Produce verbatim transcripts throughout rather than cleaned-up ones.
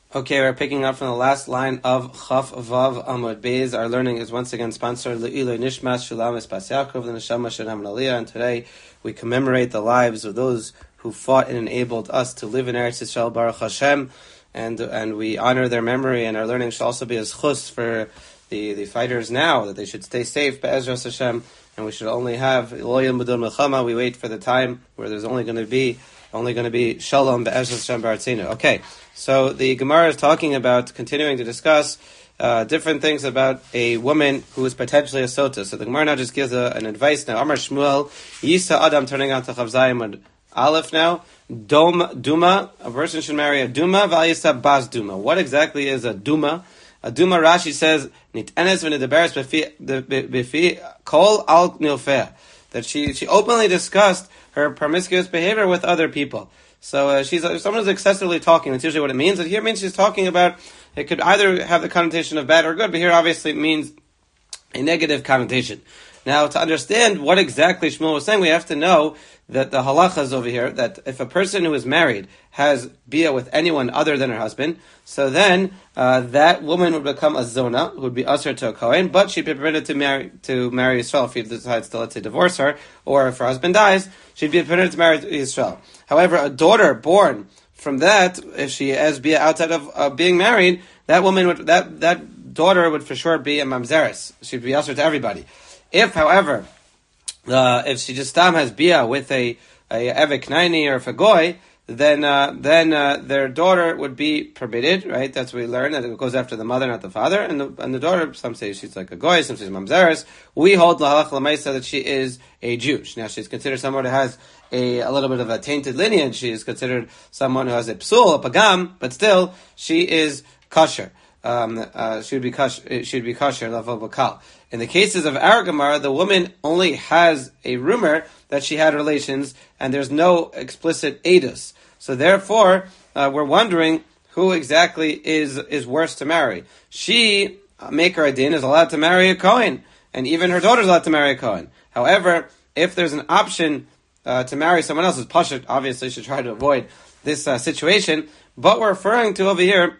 Okay, we're picking up from the last line of Chaf Vav Amud Beis. Our learning is once again sponsored Le'iloi Nishmas Shulam Espas Yaakov the Neshama Shenam Aliyah, and today we commemorate the lives of those who fought and enabled us to live in Eretz Yisrael, Baruch Hashem, and and we honor their memory. And our learning should also be as chus for the, the fighters now, that they should stay safe, Be'ezras Hashem, and we should only have Eloyim B'don Melchama. We wait for the time where there's only going to be only going to be Shalom Be'ezras Hashem B'Artzinu. Okay. So the Gemara is talking about, continuing to discuss uh, different things about a woman who is potentially a sota. So the Gemara now just gives a, an advice now. Amar Shmuel, Yisa Adam, turning on to Chav Zayim and Aleph now. Dom, Duma, a person should marry a Duma, Val Yisa Bas Duma. What exactly is a Duma? A Duma, Rashi says, Nit'enes v'nidaberes b'fi kol al nilfeh. That she, she openly discussed her promiscuous behavior with other people. So uh, she's uh, someone who's excessively talking. That's usually what it means. And here it means she's talking about, it could either have the connotation of bad or good, but here obviously it means a negative connotation. Now, to understand what exactly Shmuel was saying, we have to know that the halacha is over here, that if a person who is married has bia with anyone other than her husband, so then uh, that woman would become a zona, who would be usher to a kohen, but she'd be permitted to marry to marry Yisrael if he decides to, let's say, divorce her, or if her husband dies, she'd be permitted to marry Yisrael. However, a daughter born from that, if she has bia outside of uh, being married, that woman would that that daughter would for sure be a mamzeres. She'd be usher to everybody. If, however, uh, if she just tam has bia with a a evek naini or if a goy, then uh, then uh, their daughter would be permitted, right? That's what we learn, that it goes after the mother, not the father. And the and the daughter, some say she's like a goy, some say she's mamzeres. We hold lahalach lamaisa that she is a Jew. Now she's considered someone who has a, a little bit of a tainted lineage. She is considered someone who has a psul, a pagam, but still she is kosher. Um, uh, she would be kosher. She would be kosher. Lavo bakal. In the cases of our Gemara, the woman only has a rumor that she had relations, and there's no explicit edus. So therefore, uh, we're wondering who exactly is is worse to marry. She, uh, Maker Adin, is allowed to marry a Kohen, and even her daughter is allowed to marry a Kohen. However, if there's an option uh, to marry someone else's Pashut, obviously should try to avoid this uh, situation. But we're referring to over here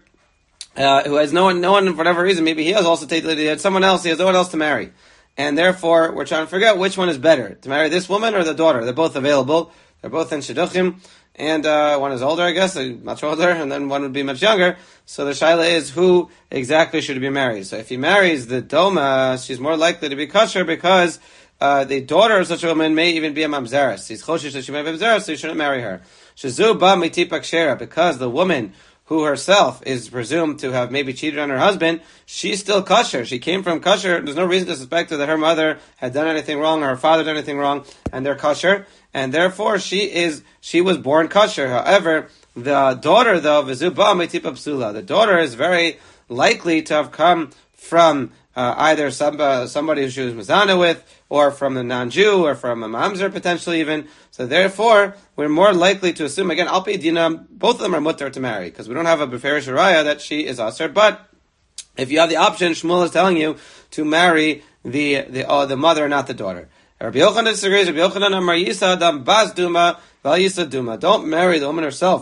Uh, who has no one, no one for whatever reason, maybe he has also taken, he had someone else, he has no one else to marry. And therefore, we're trying to figure out which one is better, to marry this woman or the daughter. They're both available. They're both in Shidduchim. And uh, one is older, I guess, much older, and then one would be much younger. So the shaila is, who exactly should be married? So if he marries the Doma, she's more likely to be kosher because uh, the daughter of such a woman may even be a mamzeres. He's choshish that she may be a mamzeres, so you shouldn't marry her. Shazu ba mitipak shera, because the woman who herself is presumed to have maybe cheated on her husband, she's still kosher. She came from kosher. There's no reason to suspect her that her mother had done anything wrong or her father done anything wrong, and they're kosher. And therefore, she is she was born kosher. However, the daughter, though, v'zuba metipa psula, the daughter is very likely to have come from uh, either somebody, somebody who she was mazana with, or from a non-Jew, or from a mamzer potentially even. So therefore, we're more likely to assume, again, Alpi Dina, both of them are mutter to marry, because we don't have a beferish raya that she is aser. But if you have the option, Shmuel is telling you to marry the the uh, the mother, not the daughter. Rabbi Yochanan disagrees. Rabbi Yochanan amar yisa adam bas duma val yisa duma. Don't marry the woman herself,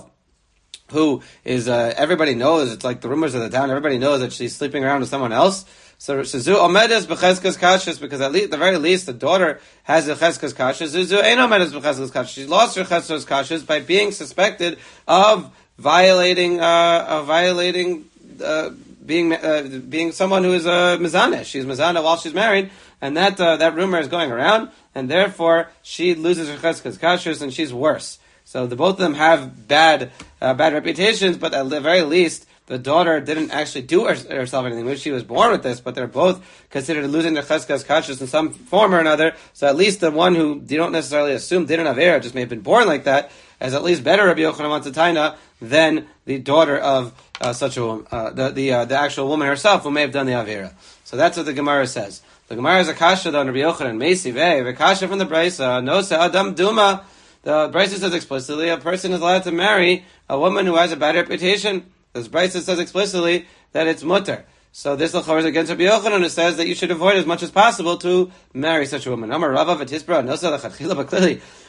who is, uh, everybody knows, it's like the rumors of the town, everybody knows that she's sleeping around with someone else. So, Zuzu omedes b'cheskas kashas, because at least, at the very least, the daughter has a cheskas kashas. Zuzu ein omedes b'cheskas kashas. She lost her cheskas kashas by being suspected of violating, uh, of violating, uh, being, uh, being someone who is a uh, mizaneh. She's mizaneh while she's married, and that, uh, that rumor is going around, and therefore, she loses her cheskas kashas, and she's worse. So the both of them have bad, uh, bad reputations, but at the very least, the daughter didn't actually do her, herself anything. Maybe she was born with this, but they're both considered losing their cheskas kashas in some form or another. So at least the one who you don't necessarily assume didn't have error, just may have been born like that, is at least better, Rabbi Yochanan wants to taina, than the daughter of uh, such a woman, uh, the the, uh, the actual woman herself who may have done the avera. So that's what the Gemara says. The Gemara is a kasha on Rabbi Yochanan, Meisi vei, a kasha from the Brisa, no se adam duma. The Brisa says explicitly a person is allowed to marry a woman who has a bad reputation. The Brisa says explicitly that it's mutter. So this l'chor is against Rabbi Yochanan, who says that you should avoid as much as possible to marry such a woman. Amar Rava v'tisbra nosa l'chadchila, but clearly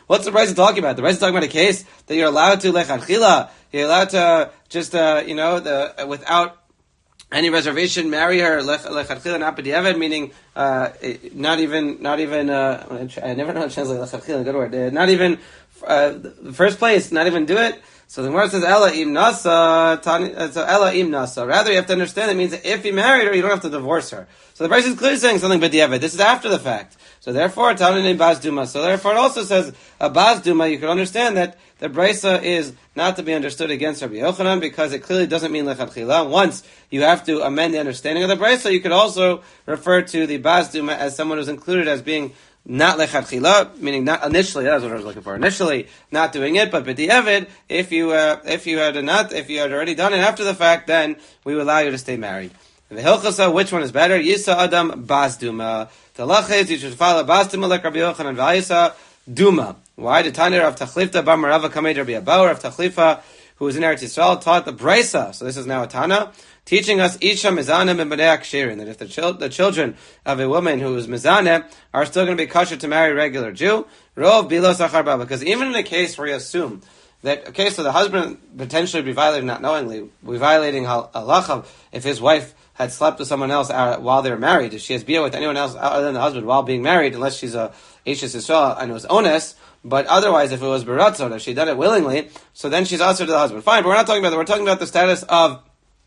What's the Brisa talking about? The Brisa is talking about a case that you're allowed to lechatchila. You're allowed to just, uh, you know, the without any reservation, marry her lechatchila, not b'diavad, meaning uh, not even, not even. Uh, I never know how to translate lechatchila. Good word. Uh, not even uh, the first place. Not even do it. So the Gemara says ella im nasa. So ella im nasa. Rather, you have to understand it means that if you married her, you don't have to divorce her. So the Brisa is clearly saying something b'diavad. This is after the fact. So therefore, Tanin in Bas Duma. So therefore, it also says a Bas Duma. You can understand that the Brisa is not to be understood against Rabbi Yochanan because it clearly doesn't mean lechatchila. Once you have to amend the understanding of the Brisa, you could also refer to the Bas Duma as someone who's included as being not lechatchila, meaning not initially. That's what I was looking for. Initially, not doing it, but b'diavad, if you uh, if you had not if you had already done it after the fact, then we will allow you to stay married. The Hilchasa, which one is better? Yisa Adam Bas Duma. The lach is you should follow Bas Duma like Rabbi Yochanan v'Yisa Duma. Why? The Tanya of Tachlifta Bar Marava Kamei Rabbi Abaur of Tachlifta, who was in Eretz Yisrael, taught the Brisa. So this is now a Tana, teaching us Isha Mizanem and B'nei Akshirin, that if the, chil- the children of a woman who is Mizaneh are still going to be kosher to marry a regular Jew, Rov Bilos Achar Ba, because even in a case where you assume that, okay, so the husband potentially be violating, not knowingly, be violating halacha if his wife had slept with someone else while they were married, if she has bia with anyone else other than the husband while being married, unless she's a Eishes Yisrael and it was ones, but otherwise, if it was beratzon, if she done it willingly, so then she's also to the husband. Fine, but we're not talking about that. We're talking about the status of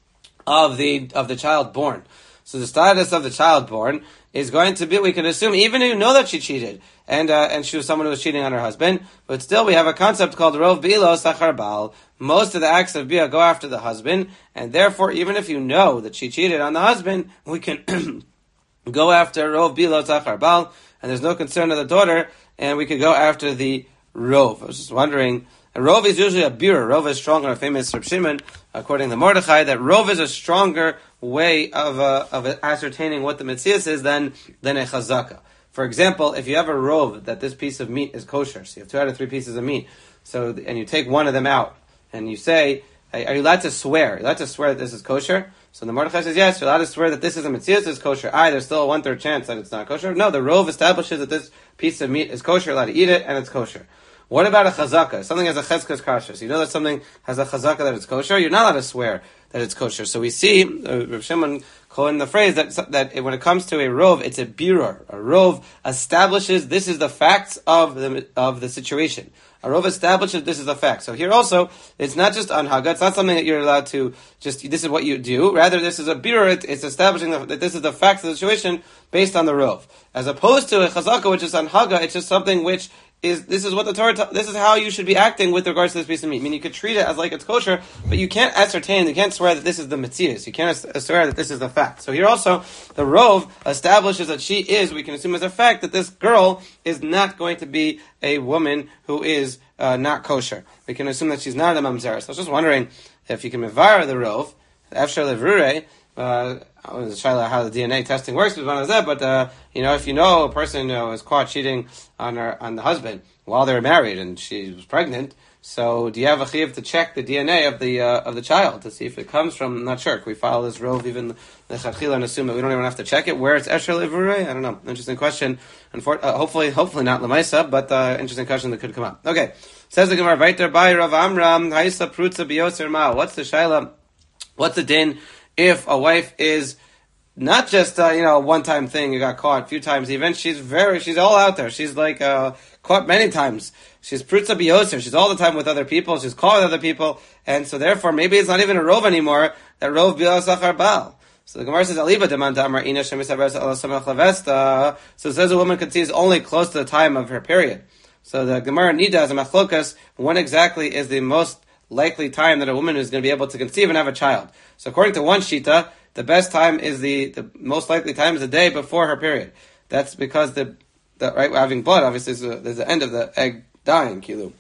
of the of the child born. So the status of the child born is going to be, we can assume, even if you know that she cheated, and uh, and she was someone who was cheating on her husband, but still we have a concept called rov bilo sachar baal. Most of the acts of bia go after the husband, and therefore, even if you know that she cheated on the husband, we can go after rov bilo sachar baal, and there's no concern of the daughter, and we could go after the rov. I was just wondering, a rov is usually a birur. Rov is stronger. A famous Reb Shimon, according to Mordechai, that rov is a stronger way of uh, of ascertaining what the metzias is than than a chazaka. For example, if you have a rov that this piece of meat is kosher, so you have two out of three pieces of meat, so and you take one of them out, and you say, are you allowed to swear? Are you allowed to swear that this is kosher? So the Mordechai says, yes, you're allowed to swear that this is a metzias is kosher. Aye, there's still a one-third chance that it's not kosher. No, the rov establishes that this piece of meat is kosher, you're allowed to eat it, and it's kosher. What about a chazaka? Something has a chezkas kasher. So you know that something has a chazaka that it's kosher, you're not allowed to swear that it's kosher. So we see, uh, Reb Shimon calling the phrase that that when it comes to a rov, it's a birur. A rov establishes this is the facts of the of the situation. A rov establishes this is the fact. So here also, it's not just anhaga. It's not something that you're allowed to just, this is what you do. Rather, this is a birur. It, it's establishing the, that this is the facts of the situation based on the rov. As opposed to a chazaka, which is anhaga, it's just something which is, this is what the Torah, this is how you should be acting with regards to this piece of meat. I mean, you could treat it as like it's kosher, but you can't ascertain, you can't swear that this is the metzias. You can't swear that this is the fact. So here also, the rov establishes that she is, we can assume as a fact, that this girl is not going to be a woman who is uh, not kosher. We can assume that she's not a mamzer. So I was just wondering if you can mevara the rov, after levrure, uh, I was trying to how the D N A testing works, but uh, you know, if you know a person uh, was caught cheating on her on the husband while they were married and she was pregnant, so do you have a chiyuv to check the D N A of the uh, of the child to see if it comes from? I'm not sure. Can we file this rov even the chachila and assume that we don't even have to check it where it's esher levrure? I don't know. Interesting question. Unfor- uh, hopefully, hopefully not lemaisa, but uh, interesting question that could come up. Okay, says the Gemara, "Vayter by Rav Amram Haisa Prutza Biyoser Ma." What's the shaila? What's the din if a wife is not just uh, you know a one-time thing, you got caught a few times even, she's very, she's all out there. She's like uh, caught many times. She's prutza biyoser. She's all the time with other people. She's caught with other people, and so therefore maybe it's not even a rov anymore. That rov biosachar bal. So the Gemara says, "Aliba demand damar ina shemisaveres ala samach lavesta." So it says a woman conceives only close to the time of her period. So the Gemara nida as a machlokas, when exactly is the most likely time that a woman is going to be able to conceive and have a child? So according to one shita, the best time is the, the most likely time is the day before her period. That's because the, the right, having blood, obviously, is a, there's the end of the egg dying, kilu.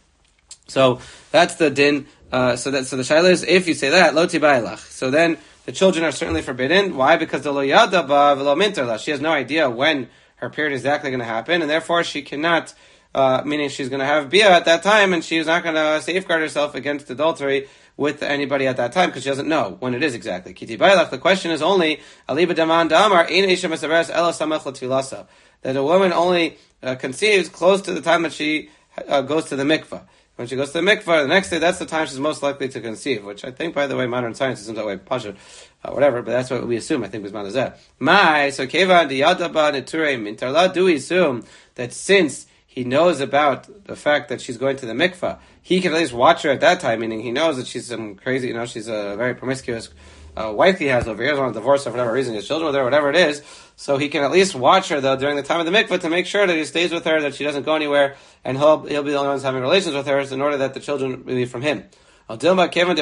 So that's the din. Uh, so that so the shaila is, if you say that, lo tibaylach. So then the children are certainly forbidden. Why? Because the lo yada ba v'lo minterla. She has no idea when her period is exactly going to happen, and therefore she cannot. Uh, meaning she's going to have bia at that time, and she's not going to safeguard herself against adultery with anybody at that time because she doesn't know when it is exactly. Kiti baylach. The question is only aliba daman damar ein isha mesaveres ela samech l'tfilasa, that a woman only uh, conceives close to the time that she uh, goes to the mikvah. When she goes to the mikvah, the next day, that's the time she's most likely to conceive, which I think, by the way, modern science isn't that way, pasha, uh, whatever, but that's what we assume, I think, was manazeh. My, so keva diyadaba neture mintarla, do we assume that since he knows about the fact that she's going to the mikvah, he can at least watch her at that time, meaning he knows that she's some crazy, you know, she's a very promiscuous uh, wife he has over here, doesn't want to divorce her for whatever reason, his children with her, whatever it is, so he can at least watch her, though, during the time of the mikvah to make sure that he stays with her, that she doesn't go anywhere, and he'll, he'll be the only ones having relations with her in order that the children will be from him. Even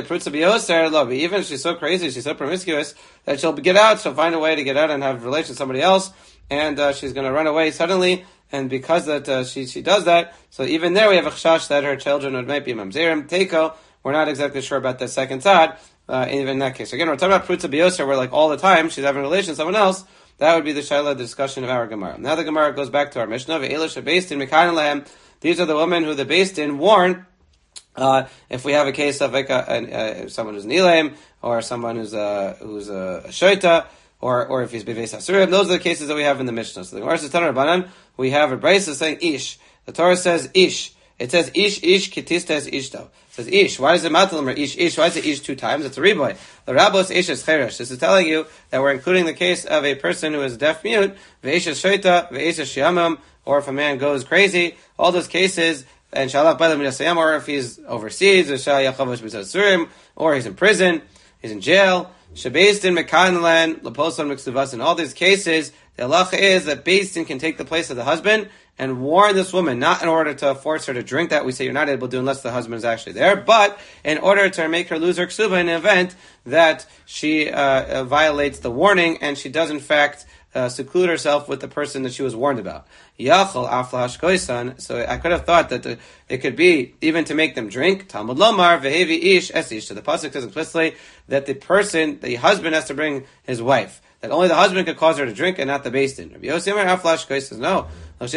if she's so crazy, she's so promiscuous, that she'll get out, she'll find a way to get out and have relations with somebody else, and uh, she's going to run away suddenly, and because that uh, she she does that, so even there we have a chash that her children would might be mamzerim, teiko. We're not exactly sure about the second tzad, uh, even in that case. Again, we're talking about prutza biyoser, where like all the time she's having a relation with someone else. That would be the shaila, the discussion of our Gemara. Now the Gemara goes back to our Mishnah. Ve'elish based in Mekayin Lehem. These are the women who the based in warn. Uh, if we have a case of like a, uh, someone who's an Elam, or someone who's a who's a shoita, or or if he's beveis asurim, those are the cases that we have in the Mishnah. So the Gemara says Tanar Rabbanan, we have a brayso saying ish. The Torah says ish. It says ish ish kitistes ishto. It says ish. Why does it matter or ish ish? Why is it ish two times? It's a riboy. The rabbos ish is cheresh. This is telling you that we're including the case of a person who is deaf mute, ve'ish is shoita, ve'ish is shiamim, or if a man goes crazy. All those cases. And shalach b'adam midasayam, or if he's overseas, or shal yachavash b'zasurim, or he's in prison, he's in jail. Shebeis din mekanlan leposon miksuvas. In all these cases, the halacha is that beis din can take the place of the husband and warn this woman, not in order to force her to drink that we say you're not able to do unless the husband is actually there, but in order to make her lose her ksuba in the event that she uh, violates the warning and she does in fact Uh, seclude herself with the person that she was warned about. Yachal aflash koisan. So I could have thought that the, it could be even to make them drink. Talmud lomar vehevi ish esish. So the pasuk says explicitly that the person, the husband, has to bring his wife. That only the husband could cause her to drink and not the beis din. Rabbi Yossi Amar aflash koisan. No. What's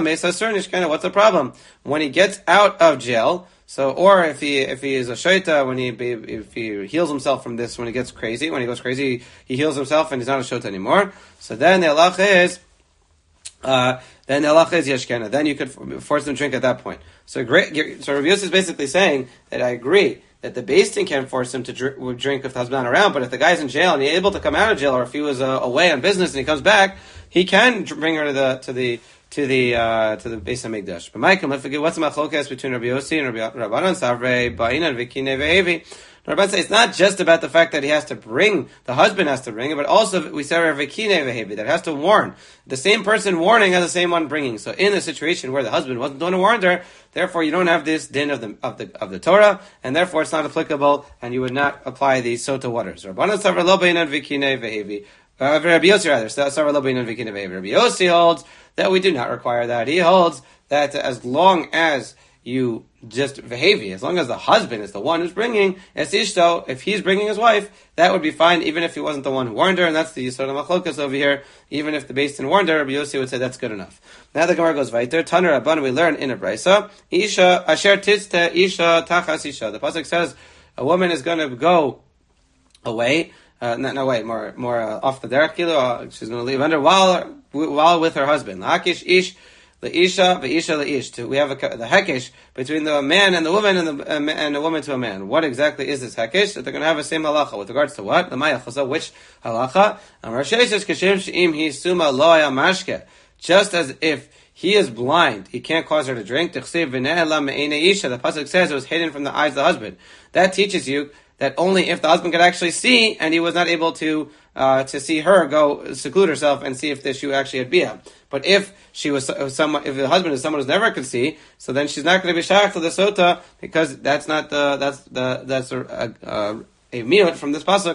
the problem? When he gets out of jail. So, or if he if he is a shota, when he if he heals himself from this, when he gets crazy, when he goes crazy, he heals himself and he's not a shota anymore. So then the halacha is, uh, then the halacha is yeshkena. Then you could force them to drink at that point. So great. So Rabbi Yossi is basically saying that I agree that the beis din can force him to drink, drink if the husband not around. But if the guy's in jail and he's able to come out of jail, or if he was uh, away on business and he comes back, he can bring her to the to the. to the uh, to the Beis HaMikdash. But Michael, let's forget what's the machlokas between Rabbi Yossi and Rabbi Rabbanan Savrei Ba'inan Vikine Ve'evi. Rabban says it's not just about the fact that he has to bring, the husband has to bring it, but also we say Vikine Ve'evi, that has to warn. The same person warning has the same one bringing. So in a situation where the husband wasn't going to warn her, therefore you don't have this din of the of the of the Torah, and therefore it's not applicable, and you would not apply the sota waters. Rabbanan Savrei Lo Ba'inan Vikine Ve'evi. Uh, Rabbi Yossi rather, Savrei Lo Ba'inan Vikine Ve'evi. Rabbi Yossi holds that we do not require that. He holds that as long as you just vehevi, as long as the husband is the one who's bringing, es ishto, if he's bringing his wife, that would be fine, even if he wasn't the one who warned her, and that's the yisod of machlokas over here. Even if the beis din warned her, Rabbi Yossi would say that's good enough. Now the Gemara goes weiter. Taner Rabban, we learn in a brayso, isha asher tizte isha tachas isha. The pasuk says a woman is going to go away. Uh, no, no, wait, more, more uh, off the derech kilo. Uh, she's going to leave under while, while with her husband. Lakish ish, the isha, the isha, the ish. We have a, the hekesh between the man and the woman, and the uh, and the woman to a man. What exactly is this hekesh? That they're going to have the same halacha with regards to what? The mayachaza, which halacha? Amar sheishes kashem sheim hi suma loya mashke. Just as if he is blind, he can't cause her to drink. The pasuk says it was hidden from the eyes of the husband. That teaches you that only if the husband could actually see, and he was not able to uh, to see her go seclude herself and see if the shoe actually had bia. But if she was someone, if the husband is someone who never could see, so then she's not going to be shayach to the sota, because that's not the that's the that's a a, a miyut from this pasuk.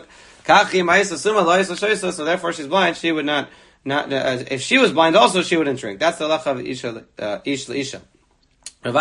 So therefore, she's blind. She would not not uh, if she was blind, also she wouldn't drink. That's the halacha of isha uh, ish isha. And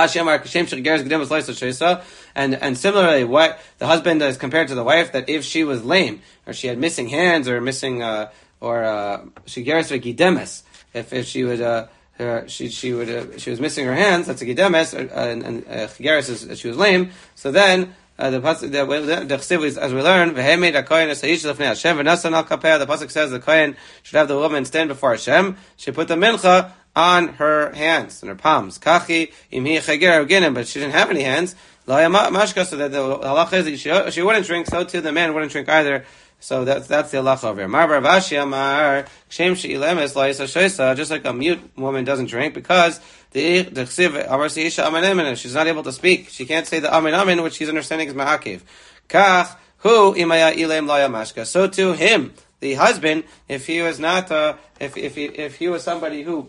and similarly, what the husband is compared to the wife, that if she was lame or she had missing hands or missing uh, or uh, she geres gidemes, if if she would uh, her, she she would uh, she was missing her hands, that's a gidemes, uh, and and uh, geres is she was lame. So then uh, the pasuk the, the chsiv is, as we learn, v'hemed hakohen esaish lefnei Hashem v'nasan al kapeh. The pasuk says the kohen should have the woman stand before Hashem. She put the mincha on her hands, on her palms. Kachi imhi chager uginim, but she didn't have any hands. Laya mashka, so that the halacha is that she, she wouldn't drink, so too the man wouldn't drink either. So that's that's the halacha over here. Mar bar Avashi amar shem sheilemes la'isa shoisa, just like a mute woman doesn't drink because the the chsiv amar seisha amen amen, she's not able to speak. She can't say the amen amen, which she's understanding is ma'akev. Kach hu imaya ilem laya mashka. So too him, the husband, if he was not, uh, if if he, if he was somebody who.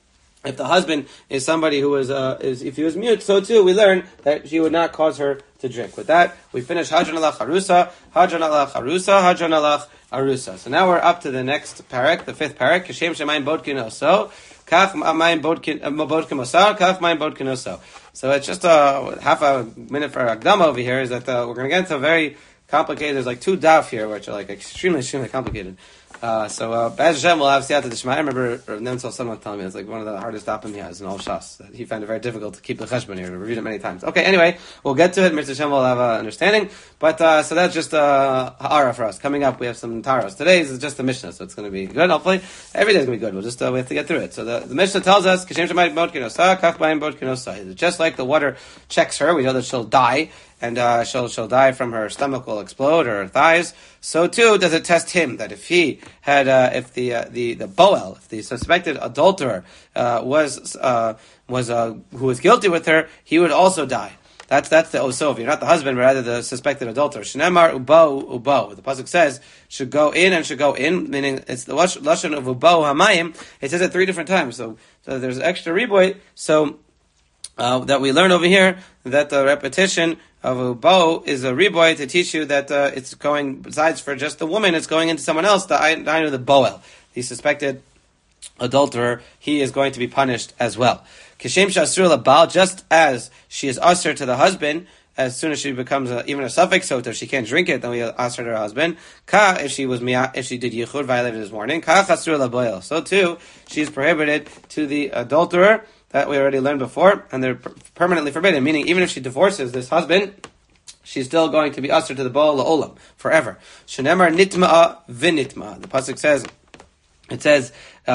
If the husband is somebody who is, uh, is, if he was mute, so too we learn that she would not cause her to drink. With that, we finish Hadran alach Arusa, Hadran alach Arusa, Hadran alach Arusa. So now we're up to the next parak, the fifth parak. Kashem shemayim bodkin oso, kach mayim bodkin bodkin osar, kach mayim bodkin oso. So it's just a half a minute for Agdama over here. Is that uh, we're going to get into a very complicated. There's like two daf here, which are like extremely, extremely complicated. Uh, so, uh, Baz Hashem will have Siyata D'Shma. I remember Nemtsov someone telling me it's like one of the hardest dapim he has in all Shas. That he found it very difficult to keep the cheshbon here. We reviewed it many times. Okay, anyway, we'll get to it. Mister Hashem will have uh, understanding. But, uh, so that's just, uh, ha'ara for us. Coming up, we have some taros. Today's is just the Mishnah, so it's going to be good, hopefully. Every day's going to be good. We'll just, uh, we have to get through it. So the, the Mishnah tells us, Kashem Shemayim Bodkin Osa, Kach Mayim Bodkin Osa. Just like the water checks her, we know that she'll die. And uh, she'll she'll die from her stomach will explode or her thighs. So too does it test him that if he had uh, if the uh, the the boel, if the suspected adulterer uh, was uh, was uh, who was guilty with her, he would also die. That's that's the osov. You're not the husband, but rather the suspected adulterer. Shnemar ubo ubo. The pasuk says should go in and should go in, meaning it's the lashon of ubo hamayim. It says it three different times. So so there's extra riboy. So. Uh, that we learn over here that the repetition of a bow is a riboy to teach you that uh, it's going, besides for just the woman, it's going into someone else, the Dainu the boel, the suspected adulterer, he is going to be punished as well. Kishem shasur labal, just as she is usher to the husband, as soon as she becomes a, even a suffix soter, she can't drink it, then we ask her to her husband. Ka, if she was if she did yichud, violated his warning. Ka chasur laboil. So too, she is prohibited to the adulterer, that we already learned before, and they're permanently forbidden, meaning even if she divorces this husband, she's still going to be usher to the Baal La'olam, forever. Shenemar nitma'a v'nitma. The pasuk says, it says,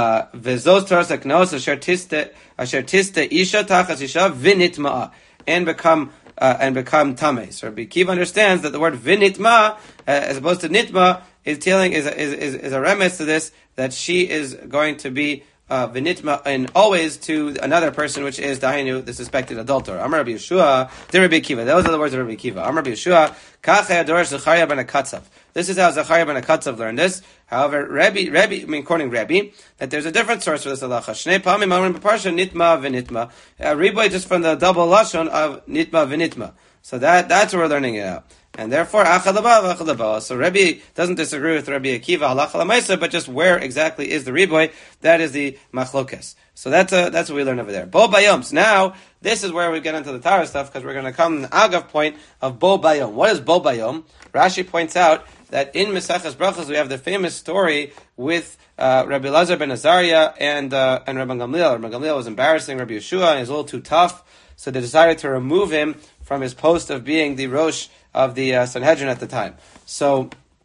V'zos toras haknos asher tiste asher tiste isha tachas isha v'nitma'a, and become uh, and become tameh. So Rabbi Akiva understands that the word v'nitma, uh, as opposed to nitma, is telling is is is, is a remes to this, that she is going to be Uh, v'nitma, and always to another person, which is Dahainu, the suspected adulterer. Amar Rabbi Yeshua, the Rabbi Akiva. Those are the words of Rabbi Akiva. Amar Rabbi Yeshua, Kachei Adoresh Zechariah ben Akatzav. This is how Zechariah ben Akatzav learned this. However, Rabbi, Rabbi, I mean, according to Rabbi, that there's a different source for this halacha. Shnei pamim amrim b'parsha nitma v'nitma. Uh, Riboy just from the double lashon of nitma v'nitma. So that that's where we're learning it out. And therefore, achadabav, achadabav. So Rabbi doesn't disagree with Rabbi Akiva, halacha l'maisa, but just where exactly is the riboy? That is the machlokes. So that's uh, that's what we learn over there. Bo bayoms. Now, this is where we get into the Torah stuff, because we're going to come to the agav point of bo bayom. What is bo bayom? Rashi points out that in Maseches Brachos we have the famous story with uh, Rabbi Elazar ben Azariah and uh, and Rabbi Gamliel. Rabbi Gamliel was embarrassing Rabbi Yeshua, and he was a little too tough, so they decided to remove him from his post of being the Rosh of the uh, Sanhedrin at the time. So,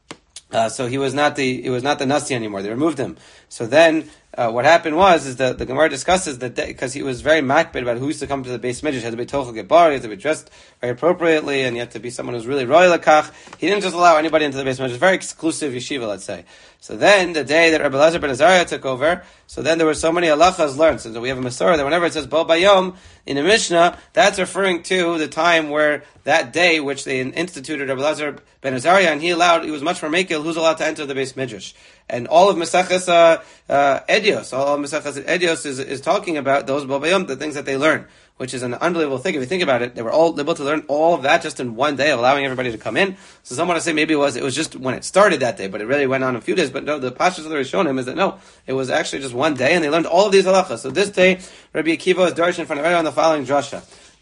uh, so he was not the he was not the Nasi anymore. They removed him. So then, uh, what happened was is that the Gemara discusses that because he was very makbid about who used to come to the Beis Midrash. He had to be tochel gebar, he had to be dressed very appropriately, and he had to be someone who's really royal lakach. He didn't just allow anybody into the Beis Midrash. Very exclusive yeshiva, let's say. So then, the day that Rabbi Elazar ben Azariah took over, so then there were so many halachas learned. So we have a Masorah that whenever it says Bo Bayom in the Mishnah, that's referring to the time where that day which they instituted Rabbi Elazar ben Azariah, and he allowed, he was much more makil, who's allowed to enter the Beis Midrash. And all of Maseches uh, uh, Edios, all of Maseches Edios is, is talking about those Bo Bayom, the things that they learn, which is an unbelievable thing. If you think about it, they were all able to learn all of that just in one day, of allowing everybody to come in. So some want to say maybe it was it was just when it started that day, but it really went on a few days. But no, the pashtus of the Rishonim is that no, it was actually just one day, and they learned all of these halachas. So this day, Rabbi Akiva is darshan in front of everyone the following drasha: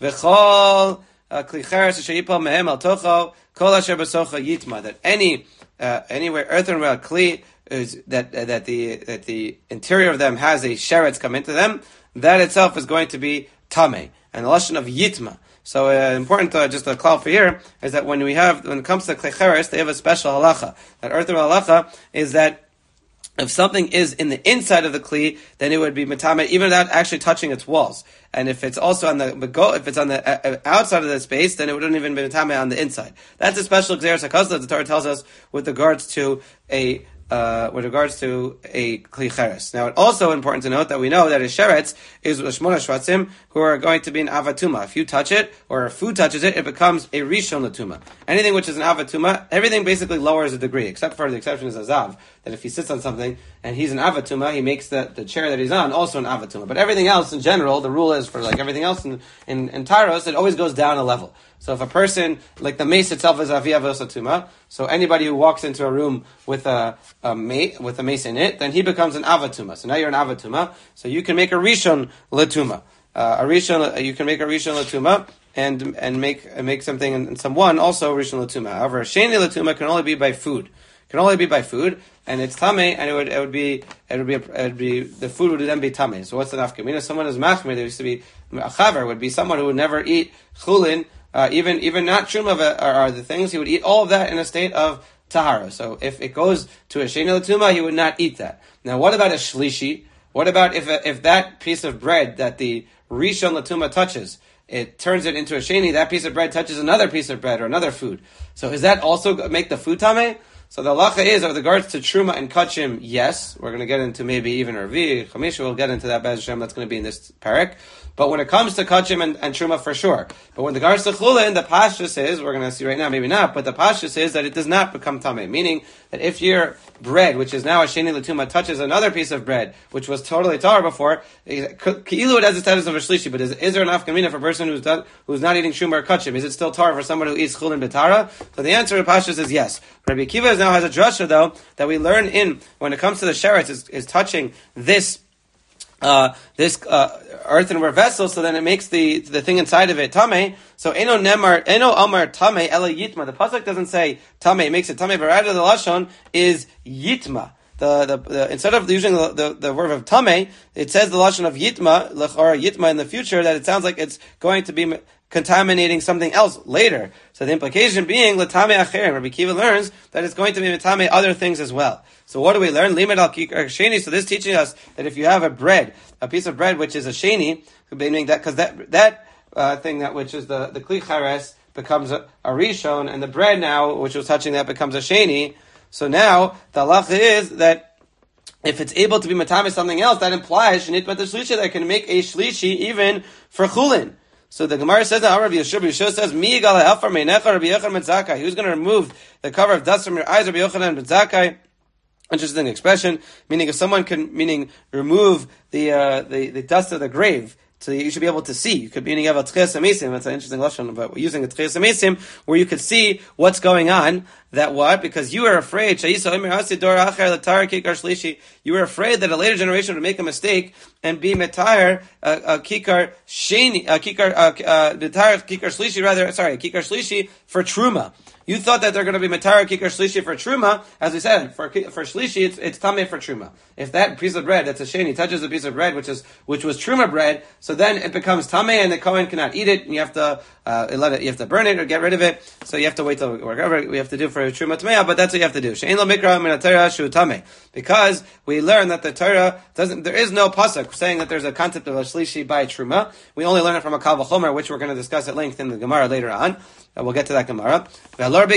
V'chol kli cheres asher yipol mehem al tocho kol asher b'socha yitma. That any uh, anywhere earthenware kli is that uh, that the that the interior of them has a sheretz come into them, that itself is going to be tameh, and the lashon of yitma. So uh, important, uh, just a call for here, is that when we have, when it comes to klei cheres, they have a special halacha. That earthen halacha is that if something is in the inside of the kli, then it would be metame even without actually touching its walls. And if it's also on the if it's on the uh, outside of the space, then it wouldn't even be metame on the inside. That's a special gzeras hakazla that the Torah tells us with regards to a uh, with regards to a kli cheres. Now, it's also important to note that we know that a sheretz is shmona shvatzim who are going to be an avatuma. If you touch it or a food touches it, it becomes a rishon latuma. Anything which is an avatuma, everything basically lowers a degree, except for the exception is a zav. That if he sits on something and he's an avatuma, he makes the, the chair that he's on also an avatuma. But everything else in general, the rule is for like everything else in in, in Tyros, it always goes down a level. So if a person, like the mace itself is avia v'osatuma, so anybody who walks into a room with a, a mace, with a mace in it, then he becomes an avatuma. So now you're an avatuma, so you can make a rishon latuma. Uh, a rishon, you can make a rishon latuma and and make and make something and someone also rishon latuma. However, a sheni latuma can only be by food. Can only be by food, and it's tamei, and it would it would be it would be it would be the food would then be tamei. So what's the nafkamina? Someone who's machmir, there used to be a chaver would be someone who would never eat chulin, uh, even even not truma are the things he would eat all of that in a state of tahara. So if it goes to a sheni latuma, he would not eat that. Now, what about a shlishi? What about if if that piece of bread that the rishon latuma touches, it turns it into a sheni? That piece of bread touches another piece of bread or another food. So does that also make the food tamei? So the halacha is, with regards to truma and kachim, yes. We're going to get into maybe even Ravi, Chamisha, we'll get into that, Be'ez Hashem, that's going to be in this parak. But when it comes to kachim and, and truma, for sure. But when the regards to chulin, the pashtus is, we're going to see right now, maybe not, but the pashtus is that it does not become tamei. Meaning that if your bread, which is now a sheni latuma, touches another piece of bread, which was totally tar before, ki'ilu it has the status of a shlishi, but is, is there an afkamina for a person who's done, who's not eating truma or kachim? Is it still tar for someone who eats chulin betara? So the answer to pashtus is yes. Rabbi Akiva is now has a drasha though that we learn in when it comes to the sheretz is, is touching this uh, this uh, earthenware vessel, so then it makes the the thing inside of it tamei. So eno nemar eno amar tamei ela yitma. The pasuk doesn't say tamei; it makes it tamei. But rather the lashon is yitma. The, the, the instead of using the, the, the word of tamei, it says the lashon of yitma or yitma in the future that it sounds like it's going to be contaminating something else later. So the implication being latame acherim. Rabbi Akiva learns that it's going to be latame other things as well. So what do we learn? Limit al kikar sheni. So this teaching us that if you have a bread, a piece of bread which is a sheni, meaning that because that that uh, thing that which is the the kli chares becomes a, a rishon, and the bread now which was touching that becomes a sheni. So now the halacha is that if it's able to be matame something else, that implies shenit mat shlishi that can make a shlishi even for chulin. So the Gemara says now, Rabbi Yeshua, Yeshua says, "Mi yigal ha'afar meinecha Rabbi Yochanan ben Zakkai." Who's going to remove the cover of dust from your eyes, Rabbi Yochanan ben Zakkai? Interesting expression, meaning if someone can, meaning remove the uh, the the dust of the grave. So you should be able to see. You could meaning have a tchias amesim. That's an interesting lesson about using a tchias amesim, where you could see what's going on. That what? Because you were afraid. You were afraid that a later generation would make a mistake and be metayr a uh, kikar sheni, a kikar uh, metayr kikar shlishi rather. Sorry, kikar shlishi for truma. You thought that they're going to be metayr kikar shlishi for truma. As we said, for for shlishi, it's, it's tamei for truma. If that piece of bread that's a sheni touches a piece of bread which is which was truma bread, so then it becomes tamei and the kohen cannot eat it. And you have to uh, let it. You have to burn it or get rid of it. So you have to wait till whatever we have to do for truma tmeah. But that's what you have to do. She'en lo mikra min haTorah shu tamei, because we learn that the Torah doesn't. There is no pasuk saying that there's a concept of a shlishi by truma. We only learn it from a kal v'chomer, which we're going to discuss at length in the Gemara later on. Uh, we'll get to that Gemara. Rabbi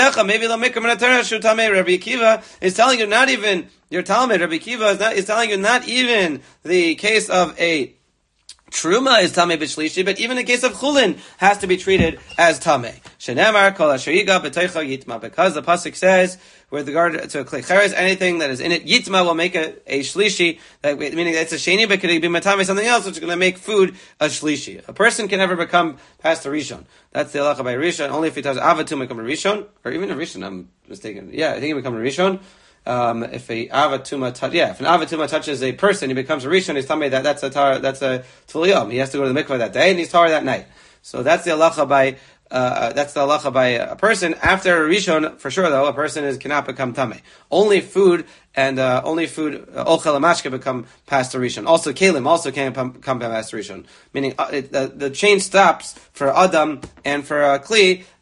Akiva is telling you not even your Talmud. Rabbi Akiva is, not, is telling you not even the case of a truma is tamei b'shlishi, but even the case of chulin has to be treated as tamei. Shenemar kol asher yiga b'toicha yitma, because the pasuk says with regard to a kli cheres, anything that is in it yitma will make a, a shlishi, that, meaning that it's a sheni, but could be matame something else, which is going to make food a shlishi. A person can never become past a rishon. That's the halacha by rishon. Only if he does avatum become a rishon, or even a rishon. I'm mistaken. Yeah, I think he becomes a rishon. Um, if a avatuma touch, yeah, if an avatuma touches a person, he becomes a rishon. He's telling me that that's a tar, that's a tuliyom. He has to go to the mikveh that day, and he's tar that night. So that's the halacha by uh, that's the halacha by a person. After a rishon, for sure though, a person is cannot become tamei. Only food and uh, only food ochel and mashke become past a rishon. Also kalim also can become past a rishon. Meaning uh, it, the, the chain stops for adam and for uh, kli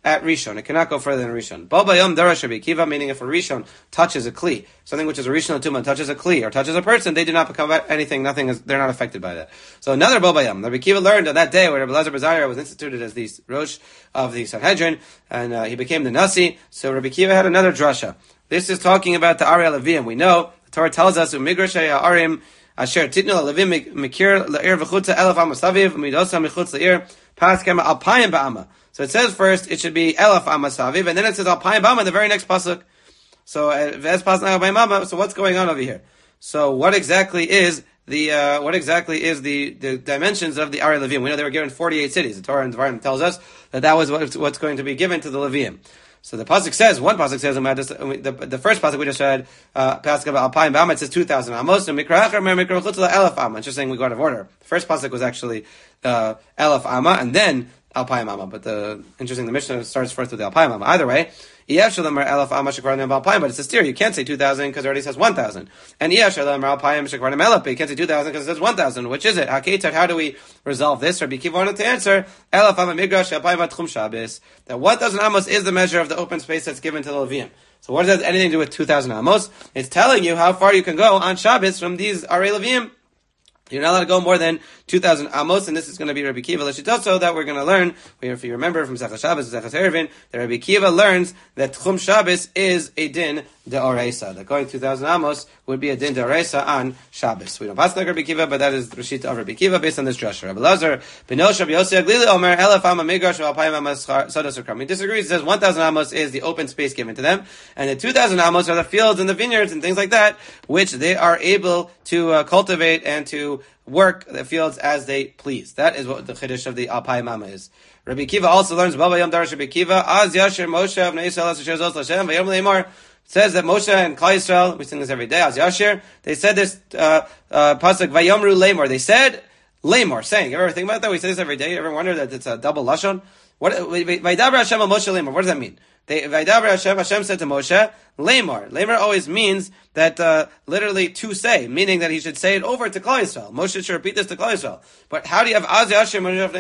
at Rishon. It cannot go further than Rishon. Bo bayom darash Rabbi Akiva, meaning if a Rishon touches a kli, something which is a Rishon Tuma touches a kli or touches a person, they do not become anything. Nothing is. They're not affected by that. So another Bo bayom. Rabbi Akiva learned on that day where Rabbi Elazar Bazariah was instituted as the Rosh of the Sanhedrin, and uh, he became the Nasi. So Rabbi Akiva had another drasha. This is talking about the Ari Levim. We know the Torah tells us umigrashay Arim asher titnu Levim mikir leir v'chutza elef amasaviv umidosa michutz leir pas kema alpayim ba'ama. So it says first it should be elef amasaviv, and then it says alpayim ba'ama in the very next pasuk. So as pasuk alpayim ba'ama. So what's going on over here? So what exactly is the uh, what exactly is the, the dimensions of the Ari Levim? We know they were given forty-eight cities. The Torah and Devarim tells us that that was what, what's going to be given to the Levim. So the pasuk says, one pasuk says, the, the first pasuk we just read, uh, pasuk about Alpayim Ba'ama, it says two thousand amos, and Mikra Acher Mer Mikra Chutz Elef Amma. It's just saying we go out of order. The first pasuk was actually uh, Elef Amma, and then Alpayim Amma. But the interesting, the Mishnah starts first with the Alpayim Amma. Either way, Iyah Shalom Elef Amma Shekvarnim Alpayim, but it's a steer. You can't say two thousand because it already says one thousand. And Iyah Shalom Alpayim Shekvarnim Elef, but you can't say two thousand because it says one thousand. Which is it? Hakeitzad, how do we resolve this? Rabbi Akiva wanted to answer, Elef Amma Migrash Alpayim Vatchum Shabbos. That one thousand amos is the measure of the open space that's given to the Levim. So what does that have anything to do with two thousand amos? It's telling you how far you can go on Shabbos from these Ari Levim. You're not allowed to go more than two thousand amos, and this is going to be Rabbi Akiva L'shitaso that we're going to learn. If you remember from Zechas Shabbos and Zechas Eruvin, that Rabbi Akiva learns that Tchum Shabbos is a din de'oraisa. That going two thousand amos would be a din de'oraisa on Shabbos. We don't pass like Rabbi Akiva, but that is the Rishita of Rabbi Akiva based on this drasha. Rabbi Lazar Benosh Rabbi Yossi Aglili Omer Elef Amma Migrash Alpayim Amos Sodas Ukram. He disagrees. He says one thousand amos is the open space given to them, and the two thousand amos are the fields and the vineyards and things like that, which they are able to uh, cultivate and to work the fields as they please. That is what the chiddush of the Alpayim Ba'ama is. Rabbi Akiva also learns Baba Yom Darash Rabbi Akiva Az Yasher Moshe of Neisel Asher Zos Lashem Vayom Leimar. Says that Moshe and Klal Yisrael, we sing this every day, Az Yasher, they said this uh, uh, pasuk Vayomru Leimar. They said Leimar, saying. You ever think about that? We say this every day. You ever wonder that it's a double lashon? What Vaydaber Hashem al Moshe Leimar? What does that mean? They, Vaydaber Hashem, Hashem said to Moshe, Lamar. Lamar always means that, uh, literally to say, meaning that he should say it over to Klal Yisrael. Moshe should repeat this to Klal Yisrael. But how do you have Az Yashem,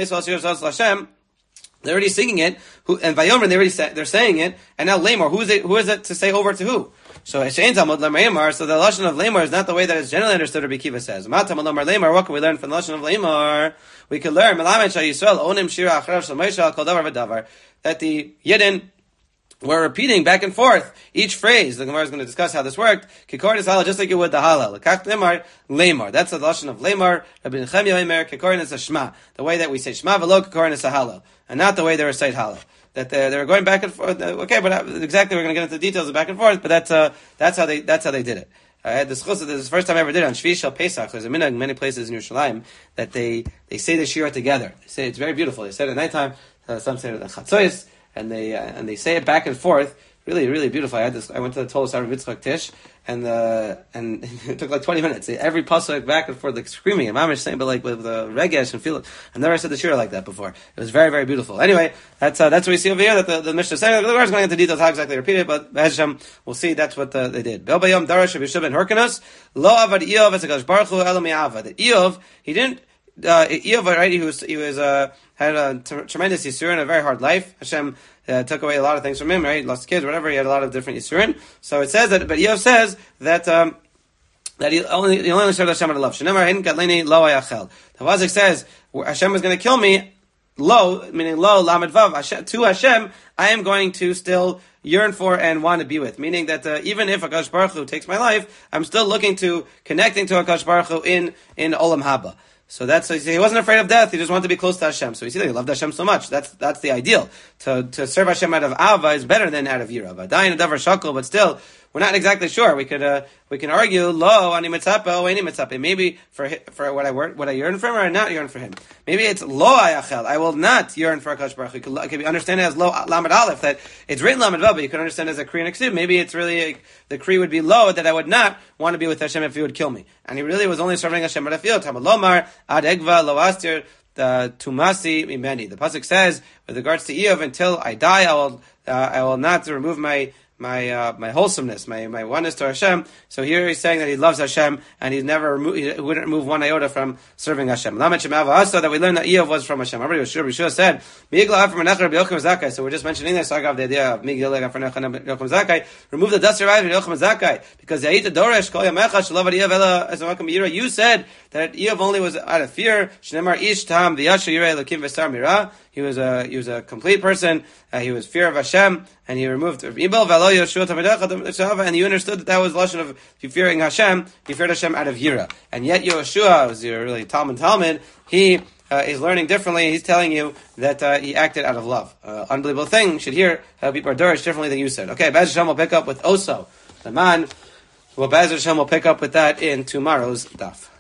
Hashem? They're already singing it, who, and Vayomer, they already say, they're saying it, and now Lamar, who is it, who is it to say over to who? So, Shein Talmud Lamar, so the Lashon of Lamar is not the way that it's generally understood, Rabbi Akiva says. Ma Talmud Lamar, what can we learn from the Lashon of Lamar? We could learn, Melamed Shal Yisrael, Onim Shira Achrav Shal Moshe Al Kol Davar V'Davar, that the Yidden we're repeating back and forth each phrase. The Gemara is going to discuss how this worked. Kikorin is halal, just like you would the halal. Lekach lemar, lemar. That's the lashon of lemar. Rabbi Nechemia Omer, kikorin is a shema. The way that we say shema v'lo, kikorin is a halal. And not the way they recite halal. That they're, they're going back and forth. Okay, but exactly, we're going to get into the details of back and forth, but that's, uh, that's how they, that's how they did it. I had this chus, this is the first time I ever did it on Shvi Shel Pesach. There's a minhag in many places in Yerushalayim that they, they say the shira together. They say it's very beautiful. They say it at nighttime. Uh, some say it at Chatzois. And they uh, and they say it back and forth, really, really beautiful. I had this. I went to the Tolos Arav Yitzchak Tish, and uh, and it took like twenty minutes. Every pasuk back and forth, like screaming. And Mamish saying, but like with the uh, regesh and feel it. I've never said the shira like that before. It was very, very beautiful. Anyway, that's uh, that's what we see over here. That the, the Mishnah is saying. The Gemara is going into details how exactly repeat it, but Hashem, we'll see. That's what uh, they did. Bel Bayom Darash Rabbi Yeshua ben Hyrcanus Lo Avad Eov as Hakadosh Baruch Hu Elo Mi'ava. That Eov, he didn't. Uh, Eov, right? He was he was uh, had a t- tremendous yisurin, a very hard life. Hashem uh, took away a lot of things from him, right? He lost kids, whatever. He had a lot of different yisurin. So it says that, but Eov says that um, that he only he only served Hashem out of love. Shenemar Hin Gadleni Lo Ayachel. The Vazik says Hashem was going to kill me. Lo, meaning lo lamed vav. To Hashem, I am going to still yearn for and want to be with. Meaning that uh, even if Hakadosh Baruch Hu takes my life, I'm still looking to connecting to Hakadosh Baruch Hu in in Olam Haba. So that's, so he wasn't afraid of death, he just wanted to be close to Hashem. So we see that he loved Hashem so much. That's, that's the ideal. To, to serve Hashem out of Ava is better than out of Yira. V'adayin a davar shakol, but still, we're not exactly sure. We could, uh, we can argue, lo, ani mitzape, o ani mitzape. Maybe for, for what I work, what I yearn for him, or I not yearn for him. Maybe it's lo ayachel. I will not yearn for Hakadosh Baruch Hu. It could be understand it as lo lamed aleph, that it's written lamed vav, but you can understand it as a Kriya Neksiv. Maybe it's really, a, the Kriya would be lo, that I would not want to be with Hashem if he would kill me. And he really was only serving Hashem at a field. Tamad lomar, ad egva, lo astir, the tumasi imeni. The pasuk says, with regards to Eov, until I die, I will, uh, I will not remove my my uh, my wholesomeness, my my oneness to Hashem. So here he's saying that he loves Hashem and he's never remo- he wouldn't remove one iota from serving Hashem. Lamed Shemav also that we learned that Eov was from Hashem. Remember, Yeshua said, "Migla from Menachem Yochim Zakai." So we're just mentioning this. So I got the idea of Migla from Menachem Yochim Zakai. Remove the dust surviving Yochim Zakai because the Aita Doresh Kol Yamecha Shalav Eov Ela Esamakam Yira. You said that Eov only was out of fear. Shnemar Ish Tam V'Yasher Yirei Elokim V'Star Mira. He was a he was a complete person. Uh, he was fear of Hashem, and he removed and you understood that that was the lesson of you fearing Hashem. You feared Hashem out of Yira, and yet Yehoshua was really Talmud Talmud. He uh, is learning differently. He's telling you that uh, he acted out of love. Uh, unbelievable thing. You should hear how people are durish differently than you said. Okay, Be'ez Hashem will pick up with Oso, the man. Well, Be'ez Hashem will pick up with that in tomorrow's daf.